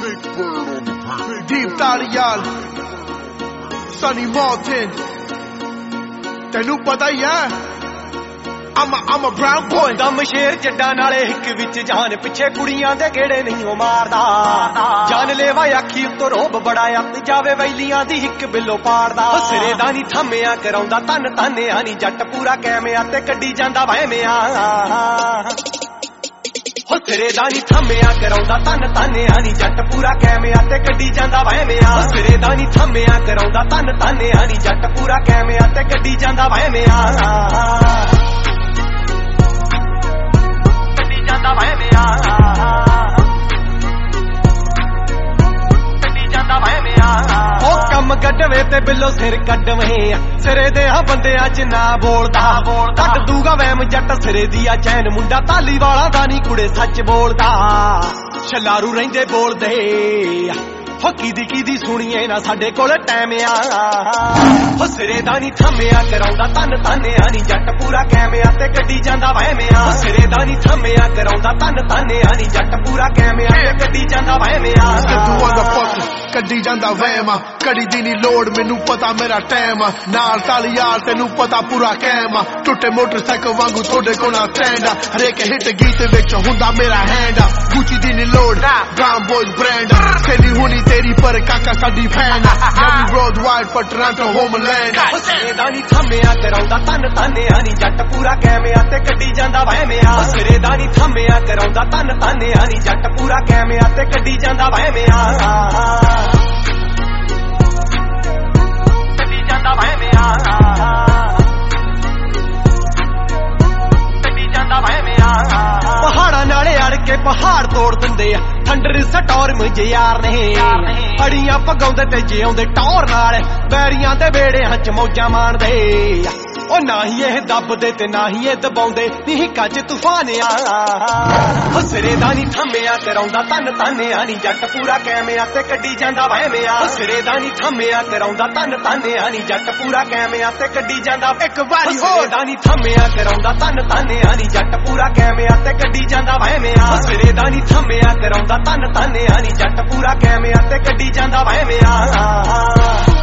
Deep Dalial, Sonny Martin, ਤੈਨੂੰ ਪਤਾ ਹੀ ਹੈ I'm a brown boy ਦਮ ਸ਼ੇਰ ਜੱਡਾਂ ਨਾਲੇ ਹਿੱਕ ਵਿੱਚ ਜਾਨ ਪਿੱਛੇ ਕੁੜੀਆਂ ਦੇ ਗੇੜੇ ਨਹੀਂ ਉਹ ਮਾਰਦਾ ਜਾਨ ਲੈਵਾ ਅੱਖੀ ਉੱਤੋਂ ਰੋਬ ਬੜਾ ਅੱਤ ਜਾਵੇ ਵੈਲੀਆਂ ਦੀ ਹਿੱਕ ਬਿੱਲੋ ਪਾੜਦਾ ਸਿਰੇ ਦਾ ਨਹੀਂ ਥੰਮਿਆ ਕਰਾਉਂਦਾ ਤਨ ਤਾਨਿਆ ਨਹੀਂ ਜੱਟ ਪੂਰਾ ਕੈਮਿਆਂ ਤੇ ਕੱਢੀ ਜਾਂਦਾ ਵਹਿਮਿਆ ਹੋ ਸਿਰੇ ਦਾ ਨਹੀਂ ਥੰਮਿਆ ਕਰਾਉਂਦਾ ਤਨ ਤਾਨਿਆ ਨਹੀਂ ਜੱਟ ਪੂਰਾ ਕੈਮਿਆਂ ਤੇ ਕੱਢੀ ਜਾਂਦਾ ਵਹਿਮਿਆ ਸਿਰੇ ਦਾ ਨਹੀਂ ਥੰਮਿਆ ਕਰਾਉਂਦਾ ਤਨ ਤਾਨਿਆ ਨਹੀਂ ਜੱਟ ਪੂਰਾ ਕੈਮਿਆਂ ਤੇ ਕੱਢੀ ਜਾਂਦਾ ਵਹਿਮਿਆ ਕੰਮ ਕੱਢਵੇ ਤੇ ਬਿੱਲੋ ਸਿਰ ਕੱਢਵੇਂ ਸਿਰੇ ਦੇ ਆ ਬੰਦਿਆਂ ਚ ਨਾ ਬੋਲਦਾ ਕੱਢ ਦੂਗਾ ਵਹਿਮ ਜੱਟ ਸਿਰੇ ਦੀ ਆ ਚੈਨ ਮੁੰਡਾ ਤਾਲੀ ਵਾਲਾ ਦਾ ਨਹੀਂ ਕੁੜੇ ਸੱਚ ਬੋਲਦਾ ਛਲਾਰੂ ਰਹਿੰਦੇ ਬੋਲਦੇ ਹੋ ਕੀਦੀ ਸੁਣੀਏ ਨਾ ਸਾਡੇ ਕੋਲ ਟਾਈਮ ਆ ਹੋ ਸਿਰੇ ਦਾ ਨਹੀਂ ਥੰਮਿਆ ਕਰਾਉਂਦਾ ਤਨ ਤਾਨਿਆ ਨਹੀਂ ਜੱਟ ਪੂਰਾ ਕੈਮਿਆਂ ਤੇ ਕੱਢੀ ਜਾਂਦਾ ਵਹਿਮਿਆ ਸਿਰੇ ਦਾ ਨਹੀਂ ਥੰਮਿਆ ਕਰਾਉਂਦਾ ਤਨ ਤਾਨਿਆ ਨਹੀਂ ਜੱਟ ਪੂਰਾ ਕੈਮਿਆਂ ਤੇ ਕੱਢੀ ਜਾਂਦਾ ਵਹਿਮਿਆ ਕੱਢੀ ਜਾਂਦਾ ਵਹਿਮ ਕੜੀ ਦੀ ਨੀ ਲੋੜ ਮੈਨੂੰ ਪਤਾ ਮੇਰਾ ਟਾਈਮ ਨਾਲ ਤਾਲੀ ਯਾਰ ਤੈਨੂੰ ਪਤਾ ਪੂਰਾ ਕੈਮ ਟੁੱਟੇ ਮੋਟਰਸਾਈਕਲ ਵਾਂਗੂ ਤੁਹਾਡੇ ਕੋਲ ਨਾ ਸਟੈਂਡ ਹਰੇਕ ਹਿੱਟ ਗੀਤ ਵਿੱਚ ਹੁੰਦਾ ਮੇਰਾ ਹੈਂਡ ਗੁੱਚੀ ਦੀ ਨੀ ਲੋੜ ਬ੍ਰਾਊਨ ਬॉयਜ਼ ਬ੍ਰਾਂਡ ਸੇਲੀ ਹੁਣੀ ਤੇਰੀ ਪਰ ਕਾਕਾ ਸਾਡੀ ਫੈਨ ਨਵੀਂ ਰੋਡ ਵਾਈਡ ਪਰ ਟੋਰਾਂਟੋ ਹੋਮਲੈਂਡ ਸਿਰੇ ਦਾ ਨੀ ਥੰਮਿਆ ਕਰਾਉਂਦਾ ਤਨ ਤਾਨਿਆ ਨੀ ਜੱਟ ਪੂਰਾ ਕੈਮਿਆਂ ਤੇ ਕੱਢੀ ਜਾਂਦਾ ਵਹਿਮਿਆ ਸਿਰੇ ਦਾ ਨੀ ਥੰਮਿਆ ਕਰਾਉਂਦਾ ਤਨ ਤਾਨਿਆ ਨੀ ਜੱਟ ਪੂਰਾ ਕੈਮਿਆਂ ਤੇ ਕੱਢੀ ਜਾਂਦਾ ਵਹਿਮਿਆ ਕੱਢੀ ਜਾਂਦਾ ਵਹਿਮਿਆ ਕੱਢੀ ਜਾਂਦਾ ਵਹਿਮਿਆ ਪਹਾੜਾਂ ਨਾਲੇ ਅੜ ਕੇ ਪਹਾੜ ਤੋੜ ਦਿੰਦੇ ਆ ਥੰਡਰ ਸਟੋਰਮ ਯਾਰ ਨੇ ਅੜੀਆਂ ਪਗਾਉਂਦੇ ਤੇ ਜਿਉਂਦੇ ਟੌਰ ਨਾਲ ਬੈਰੀਆਂ ਦੇ ਵੇੜਿਆਂ ਚ ਮੌਜਾਂ ਮਾਣਦੇ ਉਹ ਨਾ ਹੀ ਇਹ ਦੱਬਦੇ ਤੇ ਨਾ ਹੀ ਇਹ ਦਬਾਉਂਦੇ ਨਹੀਂ ਕੱਜ ਤੂਫਾਨ ਆ ਸਿਰੇ ਦਾ ਨਹੀਂ ਥੰਮਿਆ ਕਰਾਉਂਦਾ ਤਨ ਤਾਨਿਆ ਨਹੀਂ ਜੱਟ ਪੂਰਾ ਕੈਮਿਆਂ ਤੇ ਕੱਢੀ ਜਾਂਦਾ ਵਹਿਮਿਆ ਸਿਰੇ ਦਾ ਨਹੀਂ ਥੰਮਿਆ ਕਰਾਉਂਦਾ ਤਨ ਤਾਨਿਆ ਨਹੀਂ ਜੱਟ ਪੂਰਾ ਕੈਮਿਆਂ ਤੇ ਕੱਢੀ ਜਾਂਦਾ ਇੱਕ ਵਾਰੀ ਸਿਰੇ ਦਾ ਨਹੀਂ ਥੰਮਿਆ ਕਰਾਉਂਦਾ ਤਨ ਤਾਨਿਆ ਨਹੀਂ ਜੱਟ ਪੂਰਾ ਕੈਮਿਆਂ ਤੇ ਕੱਢੀ ਜਾਂਦਾ ਵਹਿਮਿਆ ਸਿਰੇ ਦਾ ਨਹੀਂ ਥੰਮਿਆ ਕਰਾਉਂਦਾ ਤਨ ਤਾਨਿਆ ਨਹੀਂ ਜੱਟ ਪੂਰਾ ਕੈਮਿਆਂ ਤੇ ਕੱਢੀ ਜਾਂਦਾ ਵਹਿਮਿਆ